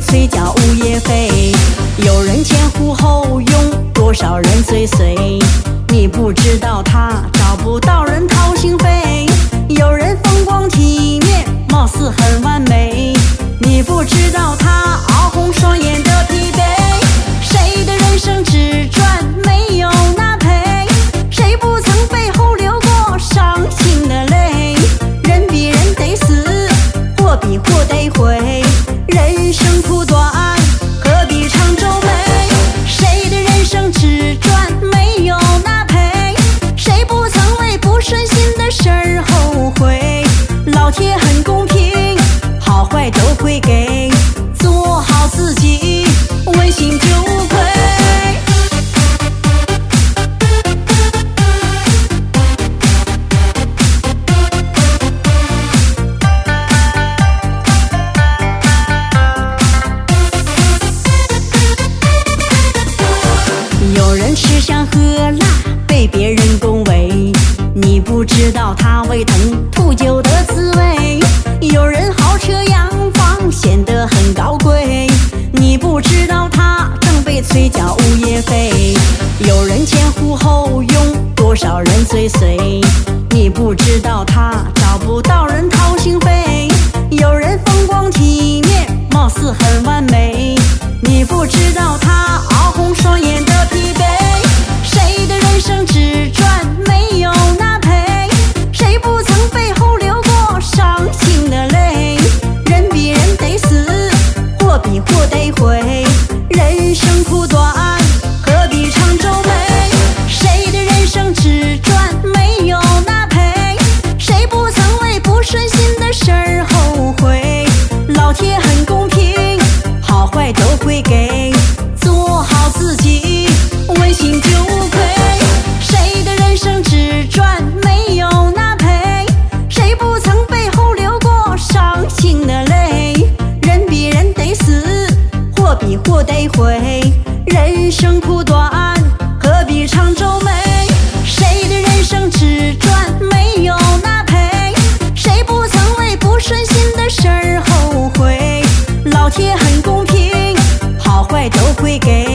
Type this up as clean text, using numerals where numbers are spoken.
催缴物业费。有人前呼后拥，多少人追随，你不知道他找不到人掏心肺。有人风光体面，貌似很完美，你不知道他熬红双眼的疲惫。谁的人生只赚没有拿赔，谁不曾背后流过伤心的泪。人比人得死，货比货得回，人生苦短，何必长皱眉。谁的人生只赚没有拿赔，谁不曾为不顺心的事儿后悔。老天很公平，好坏都会给，做好自己，问心就无愧。有人吃香喝辣，被别人恭维，你不知道他胃疼吐酒的滋味。有人豪车洋房，显得很高贵，你不知道他正被催缴物业费。有人前呼后拥，多少人追随，你不知道他找不到人掏心肺。有人风光体面，貌似很完美，你不知道他熬红双眼的疲惫。谁的人生只赚没有拿赔，谁不曾背后流过伤心的泪。人比人得死，货比货得回，人生苦短，何必长皱眉。谁的人生只赚没有拿赔，谁不曾为不顺心的事儿后悔。老天很公平，好坏都会给，做好自己，问心就无愧。谁的人生只赚没有拿赔，谁不曾背后流过伤心的泪。人比人得死，货比货得回，人生苦短，何必长皱眉。谁的人生只赚没有拿赔，谁不曾为不顺心的事儿后悔。老天很公平，好坏都会给，